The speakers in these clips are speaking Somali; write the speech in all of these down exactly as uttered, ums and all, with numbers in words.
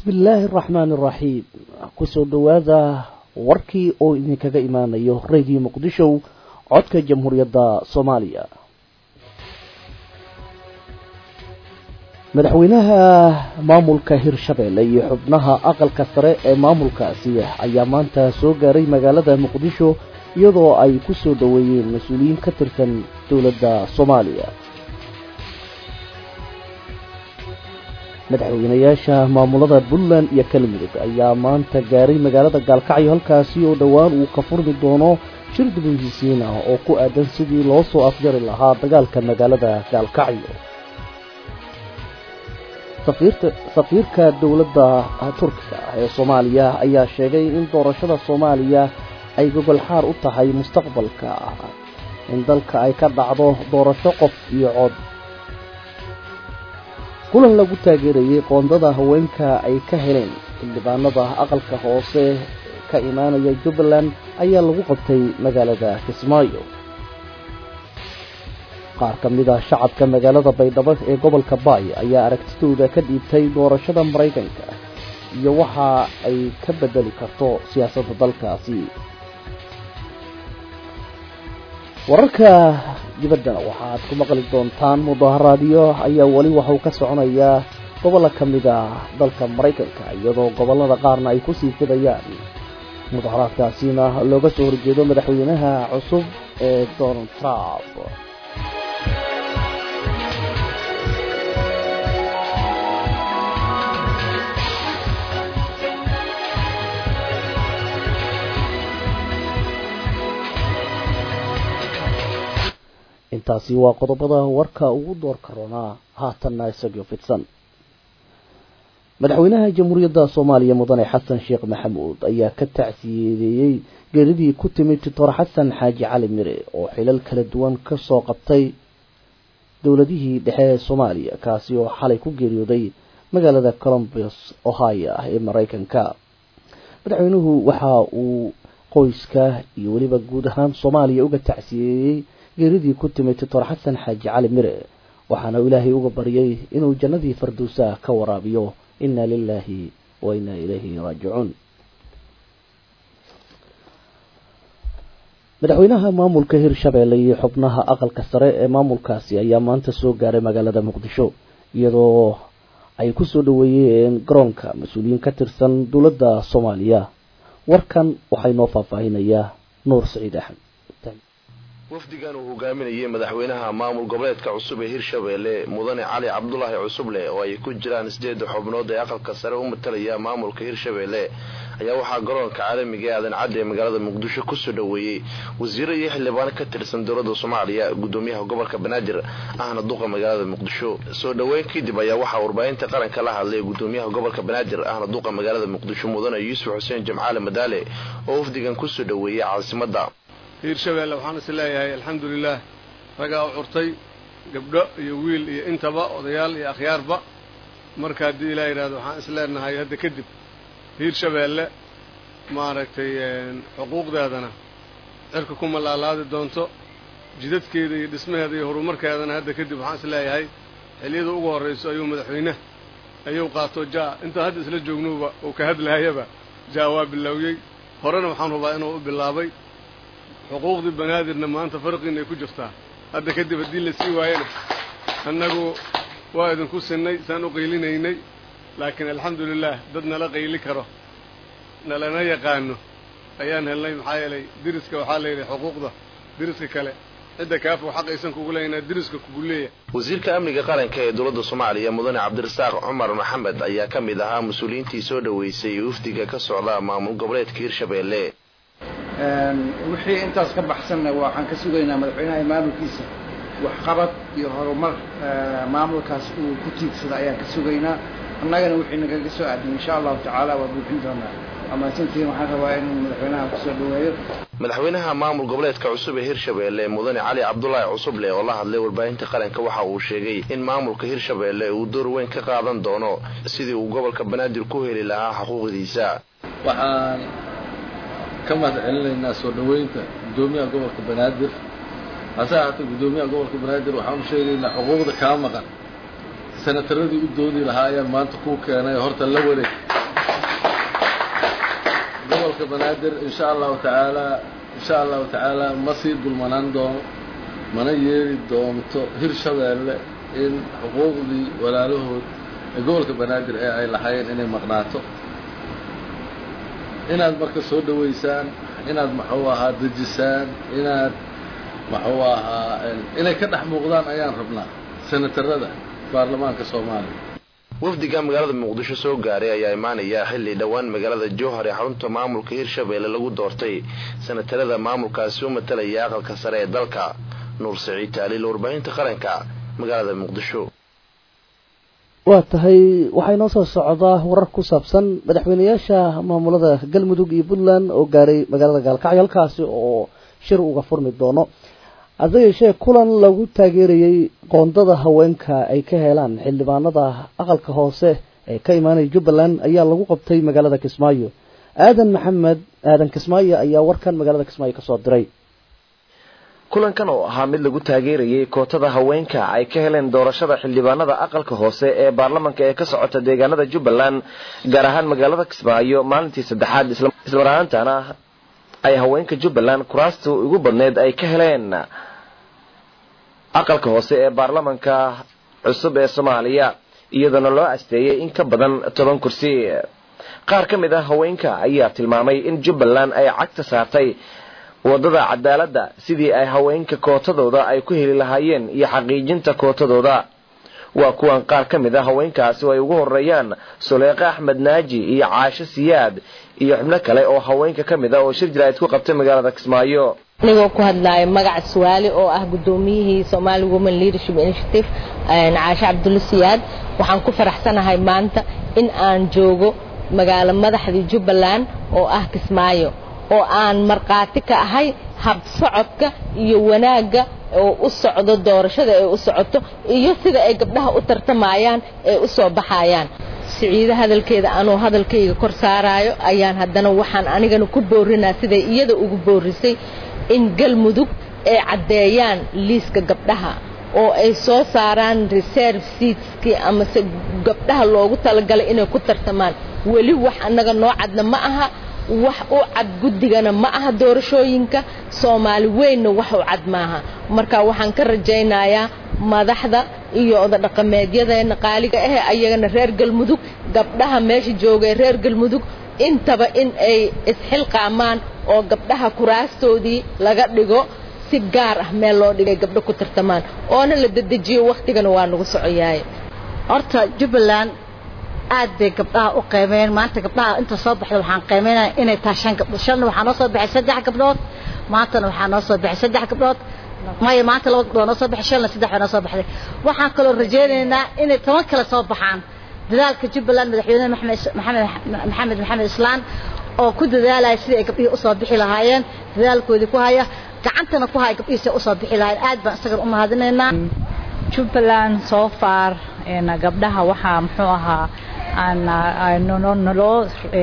بسم الله الرحمن الرحيم كسو دواذا warkii oo idinkaga imaanayo radio muqdisho codka jamhuuriyadda Soomaaliya madaxweynaha maamulka Hirshabelle iyo xubnaha aqalka sare ee maamulkaasi ayaa maanta soo gaaray magaalada Muqdisho iyadoo ay ku soo dhaweeyeen mas'uuliyiin ka tirsan dawladda Soomaaliya madaxweynayaasha maamulada Puntland iyo Galmudug ayaa maanta gaaray magaalada Gaalkacyo halkaasi oo dhawaan uu ka furmi doono shir dib u heshiisiin ah oo ku aadan sidii loo soo afjari lahaa dagaalka magaalada Gaalkacyo safiirka safiirka dawladda Turkiga ee Soomaaliya ayaa sheegay in doorashada Soomaaliya ay gobol xaar u tahay mustaqbalka in dalka ay ka dhacdo doorasho qof iyo cod kulan lagu taageerayay qoondada haweenka ay ka heleen xildhibaanada aqalka hoose ka imaanaya Jubbaland ayaa lagu qabtay magaalada Kismaayo qaar ka mid ah shacabka magaalada Baydhabo ee gobolka Baay ayaa aragtidooda ka dhiibtay doorashada Mareykanka iyo waxa ay ka bedeli karto siyaasadda dalkaasi wararka dibadda waxaad ku maqli doontaan mudaharaadyo ayaa wali waxa uu ka soconayaa gobolka kamid ah dalka Mareykanka iyadoo gobolada qaarna ay ku sii fidayaan mudaharaadkaasina looga soo horjeedo madaxweynaha cusub ee Donald Trump intaasi waa qodobada warka ugu door karona haatanna isagoo fidsan madaxweynaha jamhuuriyadda Soomaaliya mudane Xasan Sheekh Maxamuud ayaa ka tacsiyeeyay geeridii ku timid Dr Xasan Xaaji Cali Mire oo xilal kala duwan ka soo qabtay dawladihii dhexe ee Soomaaliya kaasi oo xalay ku geeriyooday magaalada Columbus Ohio ee Mareykanka madaxweynuhu waxa uu qoyska iyo waliba guud ahaan Soomaaliya uga tacsiyeeyay geeridii ku timid Dr Xasan Xaaji Cali Mire waxaana Ilaahay uga baryay inuu jannadii firdawsa ka waraabiyo inna lillahi wa inna ilayhi raaji'uun madaxweynaha maamulka Hirshabelle iyo xubnaha aqalka sare ee maamulkaasi ayaa maanta soo gaaray magaalada Muqdisho iyadoo ay ku soo dhaweeyeen garoonka mas'uuliyiin ka tirsan dawladda Soomaaliya warkan waxay noo faahfaahinayaa Nuur Saciid Axmed wafdigan uu hogaaminayay madaxweynaha maamul goboleedka cusub ee Hirshabelle mudane Cali Cabdullaahi Cusuble oo ay ku jiraan sideed xubnood ee aqalka sare u matalaya maamulka Hirshabelle ayaa waxa garoonka caalamiga ah ee magaalada Muqdisho ku soo dhaweeyay wasiir iyo xildhibaan ka tirsan dawladda Soomaaliya gudoomiyaha gobolka Banaadir ahna duqa magaalada Muqdisho soo dhaweyn kadib ayaa waxa warbaahinta qaranka la hadlay gudoomiyaha gobolka Banaadir ahna duqa magaalada Muqdisho mudane Yuusuf Xuseen Jamcaale Madaale oo wafdigan ku soo dhaweeyay caasimadda Hirshabelle waxaan isleeyahay alxamdulillah ragaa u curtay gabdho iyo wiil iyo intaba odayaal iyo akhyaarba marka hadii ilaahay yiraahdo waxaan isleenahay hadda kadib Hirshabelle maaragtay xuquuqdeedana cirka kuma laalaadi doonto jidadkeeda iyo dhismaheeda iyo horumarkeedana hadda kadib waxaan isleeyahay xiliyada ugu horeyso ayuu madaxweynaha ayuu qaato jaa inta hadda isla joognuba oo ka hadlaayaba jawaab bilowgay horena waxaan hubaa inuu u bilaabay xuquuqda banaadirna maanta farqiina ku jirtaa hadda kadib hadii la sii waayana annagu waa idin ku sinay saan u qeylinaynay laakiin alxamdulillah dad nala qeyli karo nalana yaqaano ayaan helnay maxaa yeelay diriska waxaa leeyahay xuquuqda diriska kale cidda kaaf oo xaqaysan kugu leeyahay diriska kugu leeyahay wasiirka amniga qaranka ee dawladda Soomaaliya mudane Cabdirasaaq Cumar Maxamed ayaa ka mid ahaa mas'uuliyiintii soo dhaweysay wafdiga ka socda maamul goboleedka Hirshabelle wixii intaas ka baxsanna waxaan ka sugaynaa madaxweynaha maamulkiisa wax qabad iyo horumar maamulkaas uu ku tiirsada ayaan ka sugaynaa annagana wixii naga soo aaday insha Allah taala waa buuxin doonaa ama intii waxaan rabaa in madaxweynaha ku soo dhaweeyo madaxweynaha maamul goboleedka cusub ee Hirshabelle mudane Cali Cabdullaahi Cusuble oo la hadlay warbaahinta qaranka waxa uu sheegay in maamulka Hirshabelle uu door weyn ka qaadan doono sidii uu gobolka Banaadir ku heli lahaa xuquuqdiisa waxaan كما علينا سو dhaweynta gudoomiyaha gobolka Banaadir asaata gudoomiyaha gobolka Banaadir waxaan sheegaynaa xuquuqda ka maqan sanataradii u doodi lahaayeen maanta ku keenay horta la wareeg gobolka banaadir insha allahu tacaala insha allahu tacaala ma sii dulmanaan doono mana yeeli doonto hirshabeelle in xuquuqdii walaalahood ee gobolka banaadir ee ay lahaayeen inay maqnaato inaad marka soo dhaweysaan inaad maxuu ahaa dejisaan inaad maxuu ahaa inay ka dhex muuqdaan ayaan rabnaa senatarada baarlamaanka soomaaliya wafdiga magaalada muqdisho soo gaaray ayaa imaanaya xilli dhawaan magaalada jowhar ee xarunta maamulka hirshabeelle lagu doortay senatarada maamulkaasi u matalaya aqalka sare ee dalka nuur saciid taaliil warbaahinta qaranka magaalada muqdisho waa tahay waxay noo soo socdaa warar ku saabsan madaxweynayaasha maamulada galmudug iyo puntland oo gaaray magaalada gaalkacyo halkaasi oo shir uga furmi doono hase yeeshee kulan lagu taageerayey qoondada haweenka ay ka helaan xildhibaanada aqalka hoose ee ka imaanaya jubbaland ayaa lagu qabtay magaalada kismaayo aadan maxamed aadan kismaayo ayaa warkan magaalada kismaayo ka soo diray kulankan oo ahaa mid lagu taageerayay kootada haweenka ay ka heleen doorashada xildhibaanada aqalka hoose ee baarlamaanka ee ka socota deegaanada jubbaland gaar ahaan magaalada kismaayo maalintii saddexaad isla marhaantana ay haweenka jubbaland kuraasta ugu badneed ay ka heleen aqalka hoose ee baarlamaanka cusub ee soomaaliya iyadoona loo asteeyay in ka badan toban kursi qaar ka mid ah haweenka ayaa tilmaamay in jubbaland ay cagta saartay wadada cadaaladda sidii ay haweenka kootadooda ay ku heli lahaayeen iyo xaqiijinta kootadooda waa kuwan qaar ka mid ah haweenkaasi oo ay ugu horeeyaan Suleeqa Axmed Naaji iyo Caasho Siyaad iyo xubno kale oo haweenka ka mid ah oo shir jiraayid ku qabtay magaalada Kismaayo anigoo ku hadlaay magac Suwaali oo ah gudoomiyihii Somali Women Leadership Initiative Caasho Cabdulla Siyaad waxaan ku faraxsanahay maanta in aan joogo magaalo madaxda Jubbaland oo ah Kismaayo oo aan marqaati ka ahay hab socodka iyo wanaaga oo u socdo doorashada ee u socoto iyo sida ay gabdhaha u tartamayaan ee u soo baxayaan siciida hadalkeeda anoo hadalkayga kor saaraayo ayaan haddana waxaan anigana ku boorinaa sida iyada ugu boorisay in galmudug ay cadeeyaan liiska gabdhaha oo ay soo saaraan reserve seatski ama se gabdhaha loogu talagalay inay ku tartamaan wali wax anaga noo cadna ma aha wax u cad gudigana ma aha doorashooyinka Soomaali weynna wax u cad maaha marka waxaan ka rajaynayaa madaxda iyo oda dhaqameedyada qaaliga ah ayagana reer galmudug gabdhaha meesha joogay reer galmudug intaba in ay isxilqaamaan oo gabdhaha kuraastoodii laga dhigo si gaar ah meel loo dhigay gabdho ku tartamaan oo la dedejiyo waqtigana waa nagu socoyaay horta Jubbaland aad bay gabdhaha u qiimeeyeen maanta gabdhaha inta soo baxday waxaan qiimeynaa inay taashan gabdho shan waxaan noo soo baxay saddex gabdhood maanta waxaan noo soo baxay saddex gabdhood may maanta laba gabdhood noo soo baxay shan saddex noo soo baxday waxaan kale rajaynaynaa inay toban kale soo baxaan dadaalka Jubbaland madaxweyne Maxamed Maxamed Maxamed Maxamed Islaan oo ku dadaalay sidii ay gabdhaha u soo bixi lahaayeen dadaalkoodii ku haya gacantana ku haya gabdhiisa u soo bixi lahaayeen aad baan isaga u mahadinaynaa Jubbaland so far in gabdhaha waxa muxuu ahaa aan noloo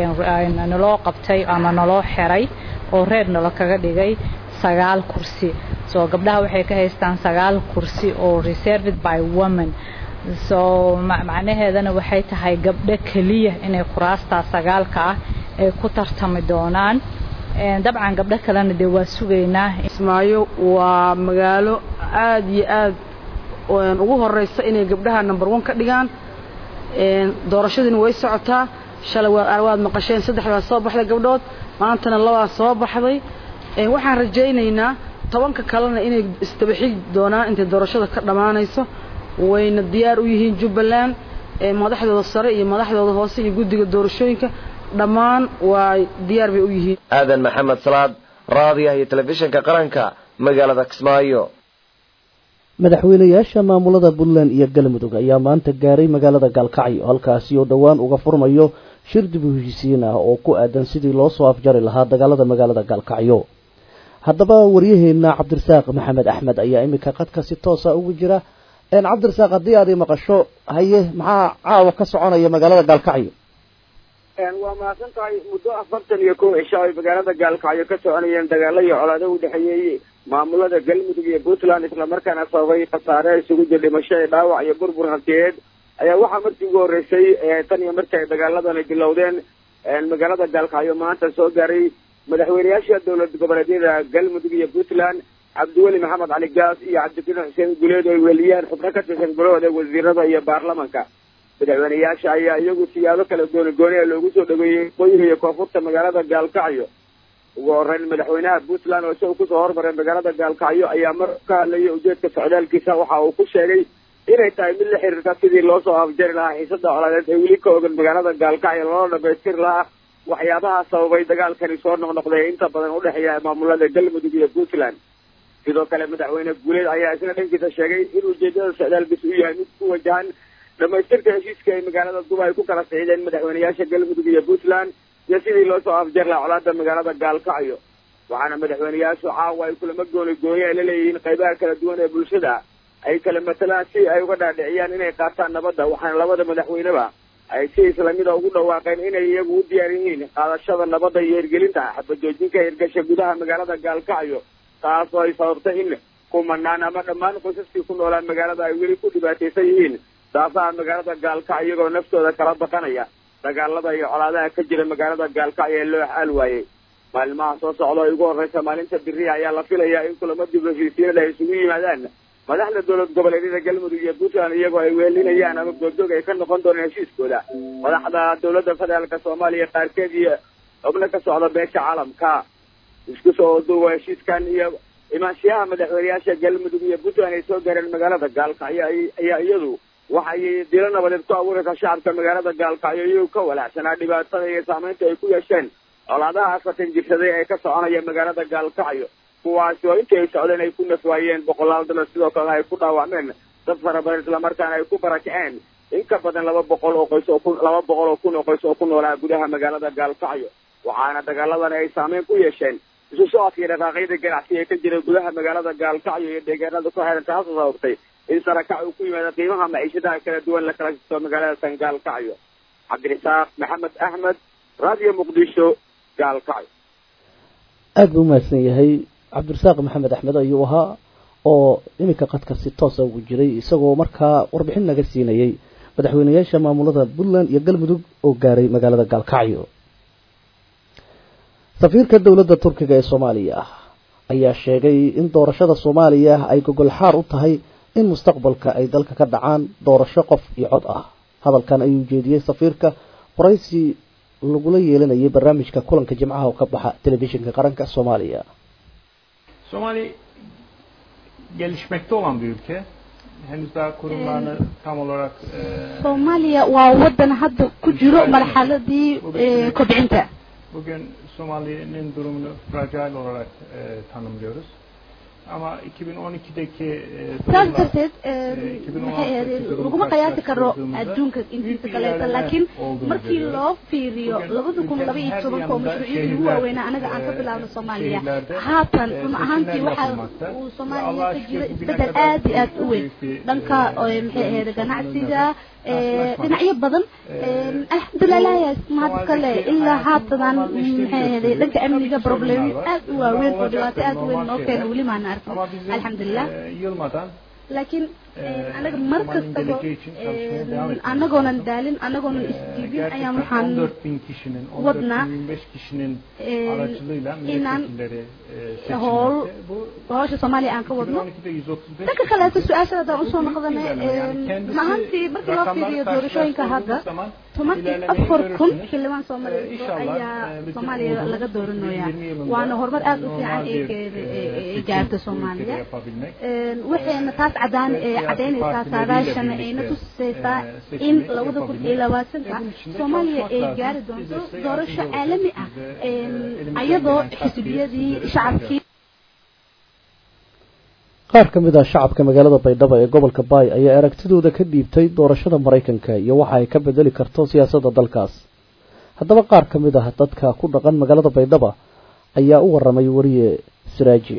noloo qabtay ama noloo xiray oo reer noloo kaga dhigay sagaal kursi so gabdhaha waxay ka haystaan sagaal kursi oo reserved by women so macnaheedana waxay tahay gabdho kaliya inay kuraasta sagaalka ah ay ku tartami doonaan ee dabcan gabdho kalena de waa sugeynaa Kismaayo waa magaalo aad iyo aad oo ugu horeysa inay gabdhaha number one ka dhigaan een doorashaduna way socotaa shalay waad maqasheen saddex waa soo baxday gabdhood maantana laba soo baxday ee waxaan rajaynaynaa tobanka kalena inay istabixi doonaan inta doorashada ka dhamaanayso wayna diyaar u yihiin Jubbaland ee madaxdooda sare iyo madaxdooda hoose iyo guddiga doorashooyinka dhamaan waa diyaar bay u yihiin aadan maxamed salaad raadiyaha iyo telefishinka qaranka magaalada Kismaayo madaxweynayaasha maamulada Puntland iyo Galmudug ayaa maanta gaaray magaalada Gaalkacyo halkaasi oo dhawaan uga furmayo shir dib u heshiisiin ah oo ku aadan sidii loo soo afjari lahaa dagaalada magaalada Gaalkacyo haddaba wariyaheena Cabdirasaaq Maxamed Axmed ayaa imika qadka si toos ah ugu jira een Cabdirasaaq hadii aad maqasho haye maxaa caawa ka soconaya magaalada Gaalkacyo een waa maasantahay muddo afartan iyo kow cisho ay magaalada Gaalkacyo ka soconayeen dagaalo iyo colaado u dhaxeeyay maamulada Galmudug iyo Puntland isla markaana sababay khasaare isugu jira dhimasho iyo dhaawac iyo burbur hantiyeed ayaa waxa markii ugu horeysay tan iyo markii ay dagaaladani bilowdeen magaalada gaalkacyo maanta soo gaaray madaxweynayaasha dowlad goboleedyada galmudug iyo puntland cabdiweli maxamed cali gaas iyo cabdikariin xuseen guleed oo ay weeliyaan xubno ka tirsan golahooda wasiirada iyo baarlamanka madaxweynayaasha ayaa iyagu siyaabo kala gooni gooni ee loogu soo dhaweeyey qoyiga iyo koonfurta magaalada gaalkacyo ugu horeyn madaxweynaha puntland oo isaga kusoo hormaray magaalada gaalkacyo ayaa mar ka hadlayay ujeedka socdaalkiisa waxa uu ku sheegay inay tahay mid la xiriirta sidii loo soo afjari lahaa xiisada colaadeed ee weli ka ogan magaalada gaalkacyo loola dhamaystiri lahaa waxyaabaha sababay dagaalkani soo noqnoqday inta badan udhexeeya maamulada galmudug iyo puntland sidoo kale madaxweyne guuleed ayaa isna dhankiisa sheegay in ujeedada socdaalkiisa uu yahay mid ku wajahan dhamaystirka heshiiska ay magaalada duba ay ku kala sixideen madaxweynayaasha galmudug iyo puntland iyo sidii loo soo afjari lahaa colaada magaalada gaalkacyo waxaana madaxweynayaashu caawa ay kulamo gooni gooni ay la leeyihiin qaybaha kala duwan ee bulshada ay kala matalaan si ay uga dhaadhiciyaan inay qaataan nabadda waxaana labada madaxweyneba ay si islamida ugu dhawaaqeen inay iyagu u diyaar yihiin qaadashada nabadda iyo hirgelinta xabajoojinka hirgasha gudaha magaalada gaalkacyo taas oo ay sababtay in kumanaan ama dhammaan qoysaskii ku noolaa magaalada ay weli ku dhibaataysan yihiin daafaha magaalada gaalkacyo iyagoo naftooda kala baqanaya dagaalada iyo colaadaha ka jira magaalada gaalkacyo ee loo xaal waayey maalmaha soo socda oo ugu horreysa maalinta biriha ayaa la filayaa in kulamo dib heshiisiinada ay isugu yimaadaan madaxda dowlad goboleedyada galmudug iyo puntland iyagoo ay weelinayaan ama goobjoog ay ka noqon doonaan heshiiskooda madaxda dowladda federaalka soomaaliya qaarkeed iyo xubno ka socda beesha caalamka isku soo duuba heshiiskan iyo imaanshiyaha madaxweynayaasha galmudug iyo puntland ay soo gaareen magaalada gaalkacyo ayaa iyadu waxay dilo nabadeed ku abuuraysa shacabka magaalada gaalkacyo iyagoo ka walaacsanaa dhibaatada iyo saameynta ay ku yeesheen colaadaha afartan jirsaday ee ka soconaya magaalada gaalkacyo kuwaasi oo intii ay socdeen ay ku nafwaayeen boqolaal dalo sidoo kale ay ku dhaawacmeen dad fara badan islamarkaana ay ku barakaceen in ka badan laba boqol oo qoys oo ku laba boqol oo kun oo qoys oo ku noolaa gudaha magaalada gaalkacyo waxaana dagaaladani ay saameyn ku yeesheen isu socodka iyo dhaqaaqyada ganacsi ee ka jira gudaha magaalada gaalkacyo iyo deegaanada ku xeeran taasoo sababtay in sarakac uu ku yimaado qiimaha maciishadaha kala duwan la kala jirto magaalada tan gaalkacyo cabdirasaaq maxamed axmed radio muqdisho gaalkacyo aada buu umahadsan yahay cabdirasaaq maxamed axmed ayuu ahaa oo iminka qadka si toosa ugu jiray isagoo markaa warbixin naga siinayay madaxweynayaasha maamulada puntland iyo galmudug oo gaaray magaalada gaalkacyo safiirka dowladda turkiga ee soomaaliya ayaa sheegay in doorashada soomaaliya ay gogol xaar u tahay in mustaqbalka ay dalka ka dhacaan doorasho qof iyo cod ah hadalkan ayuu jeediyey safiirka qoraysi lagula yeelanayay barnaamijka kulanka jimcaha oo ka baxa telefishinka qaranka soomaaliya Somali gelişmekte olan bir ülke. Henüz daha kurumlarını tam olarak e, Soomaaliya waa wadan hadda ku jiro marxaladii kobcinta. Bugün Somali'nin durumunu fragile olarak e, tanımlıyoruz. Ama iki bin on ikideki saas darteed laguma qiyaasi karo adduunka intiisa kaleeta laakiin markii loo fiiriyo labada kun laba iyo tobanka oo mashruucyadii ugu waaweynaa anaga aan ka bilaabno soomaaliya haatan run ahaantii waxa uu soomaaliya ka jiro isbedel aad iyo aad u weyn dhanka maxay ahayd ganacsiga dhinacyo badan alxamdulilah mahad kale ilaa haatadan maxay ahayd dhanka amniga problemyo aad u waaweyn oo dhibaato aad u weyn noo keena weli maana arkin alxamdulilah laakiin anaga mar kastaba anagoonan daalin anagoonan isdiibin ayaan waxaan wadnaa inaan howl howsha soomaaliya aan ka wadno dhanka kaleeto su-aasha haddaan usoo noqdanay mahantii markii loo fiiriyo doorashooyinka hadda toban iyo afar kun xildhibaan soomaaliyeed ayaa soomaaliya laga dooranayaa waana horumar aad u fiican ee gaarta soomaaliya waxayna taas cadaan cadaynaysaa saadaashana ayna tusaysaa in labada kun iyo labaatanka soomaaliya ay gaari doonto doorasho caalami ah iyadoo xisbiyadii shacabkii qaar ka mid ah shacabka magaalada baydhabo ee gobolka baay ayaa aragtidooda ka dhiibtay doorashada maraykanka iyo waxa ay ka bedeli karto siyaasadda dalkaas haddaba qaar ka mid ah dadka ku dhaqan magaalada baydhabo ayaa u waramay wariye siraaji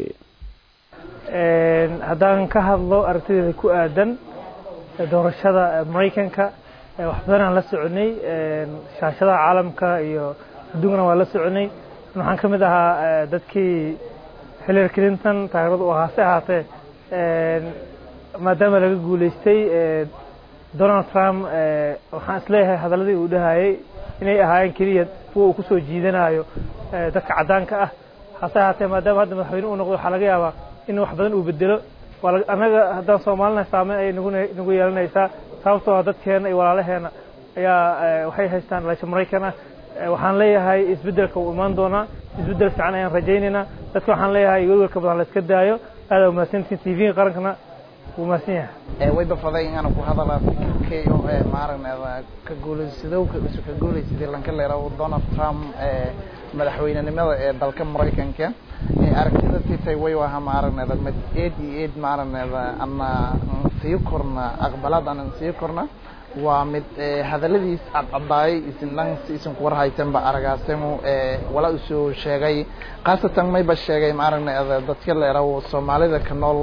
haddaan ka hadlo aragtideeda ku aadan doorashada maraykanka wax badan aan la soconay shaashadaha caalamka iyo adduunkana waa la soconay waxaan ka mid ahaa dadkii Hillary Clinton taageerada u ahaa si ahaatee maadaama laga guuleystay Donald Trump waxaan isleeyahay hadaladii uu dhahayay inay ahaayeen keliya kuwa uu ku soo jiidanayo dadka caddaanka ah hase haatee maadaama hadda madaxweyne uu noqdo waxaa laga yaabaa in wax badan uu bedelo annaga haddaan soomaalina saameyn ayay nagu nagu yeelanaysaa sababtoo ah dadkeena iyo walaalaheena ayaa waxay haystaan dhalasho maraykan ah waxaan leeyahay isbeddelka uu imaan doonaa isbeddel fiican ayaan rajaynaynaa dadka waxaan leeyahay welwelka badan la iska daayo aada umahadsantiin t v-ga qarankana wuu mahadsan yahay wayba faday inaan ku hadalaa fikirkeeyo maaragneeda ka guulaysadowka isu ka guulaysaday lanka leerawo Donald Trump madaxweynenimada ee dalka Mareykanka aragtida titay way waxa maaragneeda mid eed iyo eed maaragneeda ama sii korna aqbalad aan sii korna waa mid hadaladiis cadcadaay isnan isin ku warhaytan ba aragaasimo wala uu soo sheegay qaasatan may ba sheegay maaragneeda dadka leerawo Soomaalida ka nool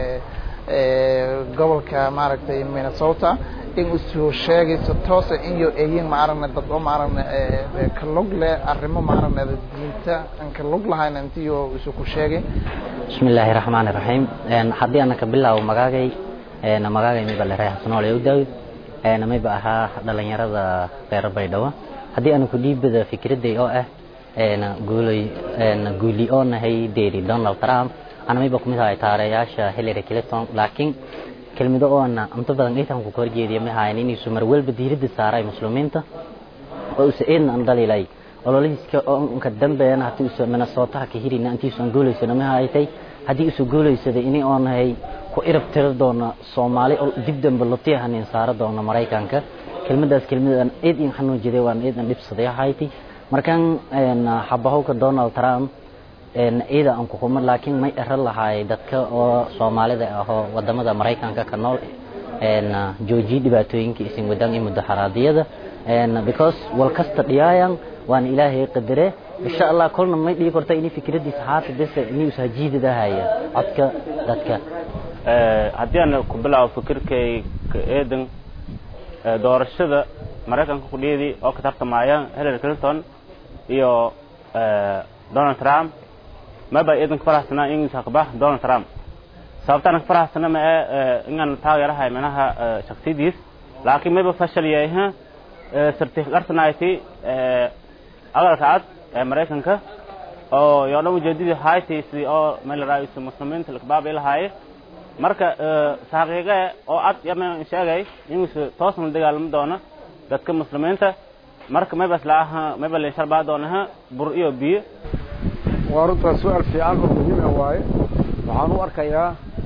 gobolka maaragtay Minnesota in uu soo sheegay si toos ah in ay yihiin maaragneeda dad oo maaragneeda ka lug leh arrimo maaragneeda diinta aan ka lug lahayn intii uu soo ku sheegay bismillaahir rahmaanir rahiim haddii aan ka bilaabo magaagay ee magaagay mi bal reexsan oo leeyahay ee may baaha dhalinyarada reer Baydhabo haddii aan ku dhiibada fikraday oo ah ee guulay ee guuli oo nahay deeri Donald Trump أنا ما يبقى مثلا تاريخ هيلاري كلينتون لكن كلمة أو أنا أنت بدن إيه تهم كورجي دي مها يعني إني سمر ويل بدير دي ساراي مسلمين تا وسئين أن دليل أي والله ليش كقدم بيان هتي وس من الصوتها كهيري إن أنتي سنقولي سنة مها هاي تي هدي سنقولي سده إني أنا هاي كإرب تردونا صومالي أو جدا باللطية هني صار دونا مرايكان ك كلمة داس كلمة أن إيد إن حنو جدي وان إيد أن لبس ضيا هاي تي مركان أن حبهو كدونالد ترامب إن إذا أنكو هم لكن ما يرلا هاي دتك أو صومالي ده أو ودمدا مريكان ككنول إن جوجي دبتوين كيسين ودان المدحراتية ده إن because والكست ديايان وان إلهي قدره إن شاء الله كلنا ما يدي كرتا إني فكرة دي ساعات بس إني وسجيد ده هاي عدك دتك هدي أنا قبل أو فكر كي كإيدن دور الشدة مريكان كقولي دي أو كتبت معايا هيلاري كلينتون إيو دونالد ترامب ما بقى إذن كفرح سنة إنجلس هقبه دونالد ترامب سببتنا كفرح سنة ما إننا نتاغيرها منها شخصي ديس لكن ما بفشل ياها سرتيخ قرصنا ايتي أغلق عاد مريكانك أو يولو جديد هايتي سي أو ميل رئيس المسلمين تلقباب إلى هاي مركا ساقيقة أو عاد يمين إنشاقي إنجلس توصل لديها المدونة دادك المسلمين مركا ما بس لها ما بل يشار بعدونها برئيو بيه وارد سؤال في عالم مهم هواي وحانو أركيا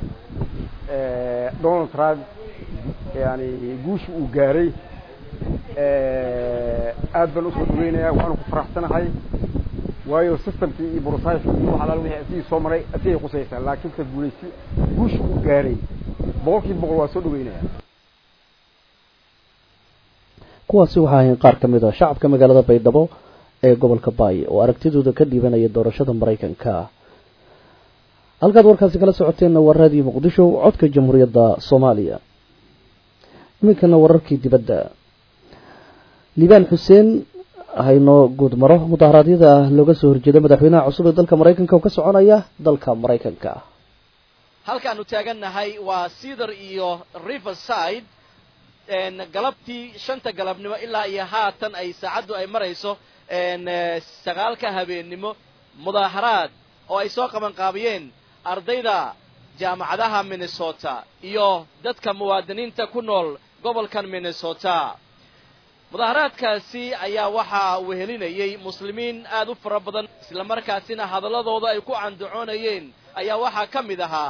دونالد ترامب يعني جوش وجاري أدبل أسود وينه وحانو فرحتنا هاي ويو سيستم في بروسايس يروح على الوجه في سومري أتيه قصيصة لكن كبوليسي جوش وجاري بوكي بقوا أسود وينه kuwaasi waxaa ahayn qaar ka mid ah shacabka magaalada Baydhabo ee gobolka Baay oo aragtidooda ka dhiibanaya doorashada Mareykanka halkaad warkaasi kala socoteen waradii Muqdisho codka Jamhuuriyadda Soomaaliya iminkana wararkii dibadda Liban Hussein hayno guud maro mudaharaadyada looga soo horjeedo madaxweynaha cusub ee dalka Mareykanka oo ka soconaya dalka Mareykanka halkaanu taaganahay waa Cedar iyo Riverside een galabtii shanta galabnimo ilaa iyo haatan ay saacadu ay marayso een sagaalka habeenimo mudaharaad oo ay soo qaban qaabiyeen ardayda jaamacadaha Minnesota iyo dadka muwaadiniinta ku nool gobolkan Minnesota mudaharaadkaasi ayaa waxa uu helinayay muslimiin aad u fara badan isla markaasina hadaladooda ay ku canducoonayeen ayaa waxa ka mid ahaa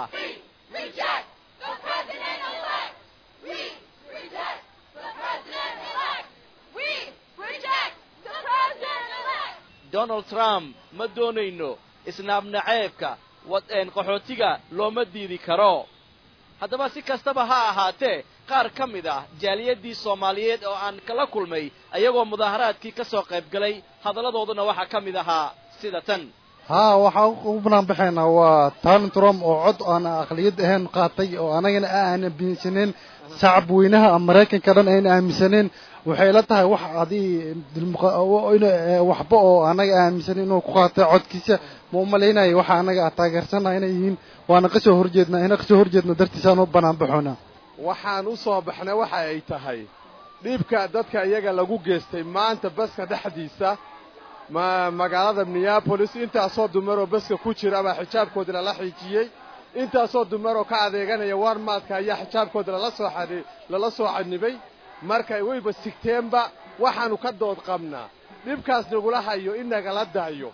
Donald Trump ma doonayno isnaabna ceebka wadeen qaxootiga looma diidi karo haddaba si kastaba ha ahaatee qaar ka mid ah jaaliyadii Soomaaliyeed oo aan kala kulmay ayagoo mudaharaadkii ka soo qayb galay hadaladooduna waxa ka mid ahaa sida tan ها waxa u banaan baxayna waa Donald Trump oo cod aan aqliyad ahayn qaatay oo anagana aan biinsaneen shacab weynaha Mareykanka dhan ay aaminsaneen waxay la tahay wax adii waxba oo anaga aaminsan inuu ku qaatay codkiisa ma u maleynay waxa anaga taageersanahay inay yihiin waana ka soo horjeedna ina ka soo horjeedna dartiisaan u banaan baxona waxaan u soo baxnay waxa ay tahay dhibka dadka iyaga lagu geystay maanta baska dhexdiisa ma magaalada Minneapolis intaasoo dumar oo baska ku jira ama xijaabkooda la xijiyay intaasoo dumar oo ka adeeganaya warmaadka ayaa xijaabkooda la soo xaday la soo xadnibay marka wayba September waxaanu ka dood qabnaa dhibkaas nagula hayo in nagala daayo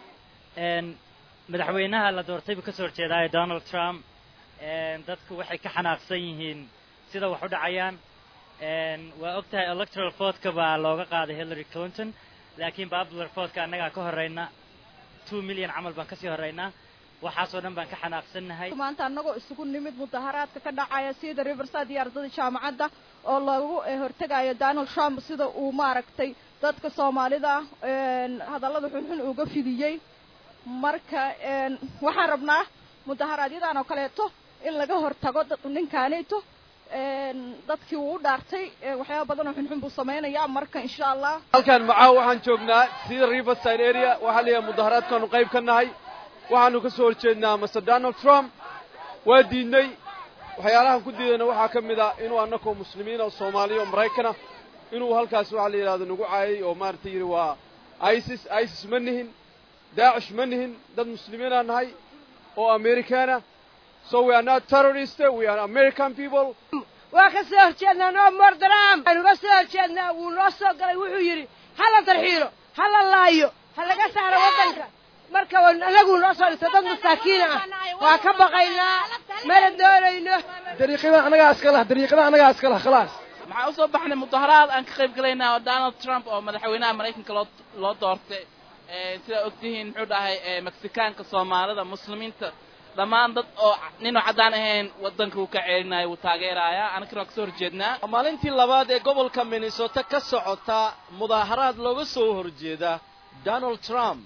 een madaxweynaha la doortay ka soo jeeday Donald Trump een dadku waxay ka xanaaqsan yihiin sida wax u dhacayaan een waa ogtahay electoral vote-ka baa looga qaaday Hillary Clinton laakiin popular vote-ka anaga ka horeyna two million camal baan ka sii horeynaa waxaasoo dhan baan ka xanaaqsanahay maanta anagoo isugu nimid mudaharaadka ka dhacaya sida Riverside iyo ardada jaamacadda oo lagu hortagayo Donald Trump sida uu maaragtay dadka Soomaalida een hadallada xun uga fidiyay marka een waxaan rabnaa mudaharaadyadaan oo kaleeto in laga hortago ninkaaneeto een dadkii uu dhaartay waxyaabo badan oo xun buu sameeynaya marka insha Allah halkan macaa waxaan joognaa sida Riverside area waxa leeyahay mudaharaadkan qayb ka nahay waxaanu ka soo horjeednaa Mister Donald Trump waa diinay waxyaalaha ku diidana waxa kamid ah inuu annako muslimiin oo Soomaaliya oo Mareykan inuu halkaas waxa la yiraahdo nagu caayay oo maartay yiri waa ISIS ISIS manihin Daesh manihin dad muslimiin ah nahay oo Americana so we are not terrorists we are American people waa ka soo horjeednaa no more Trump aanu ka soo horjeednaa wuu noo soo galay wuxuu yiri hala tarxiiro hala laayo halaga saaro wadanka marka anagu noo soo dhigto dad masaakiin ah waa ka baqaynaa mala doonayno dariiqada anaga askala dariiqada anaga askala khalaas maxaa u soo baxnay mudaharaad aan ka qayb galaynaa Donald Trump oo madaxweynaha Mareykanka loo loo doortay ee sida ogtihiin wuxuu dhahay ee Mexicaanka Soomaalida muslimiinta dhamaan dad oo nino cadaan ahayn wadanka uu ka ceelinayo uu taageeraya anagana ka soo horjeednaa maalintii labaad ee gobolka Minnesota ka socota mudaharaad looga soo horjeeda Donald Trump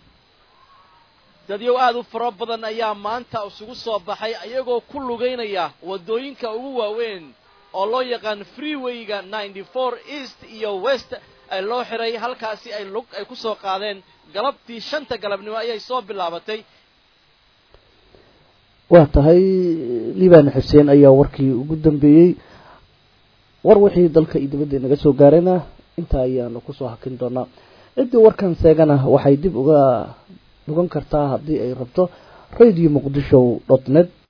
dadyo aad u fara badan ayaa maanta isugu soo baxay ayagoo ku lugeynaya wadooyinka ugu waaweyn oo loo yaqaan freeway-ga ninety-four East iyo West ay loo xiray halkaasi ay lug ay ku soo qaadeen galabtii shanta galabnimo ayay soo bilaabatay waa tahay Liibaan Xuseen ayaa warkii ugu dambeeyay war wixii dalka iyo dibadda naga soo gaarayna inta ayaanu ku soo hakin doonaa cidii warkan seegana waxay dib uga dugan kartaa haddii ay rabto radio muqdisho dot net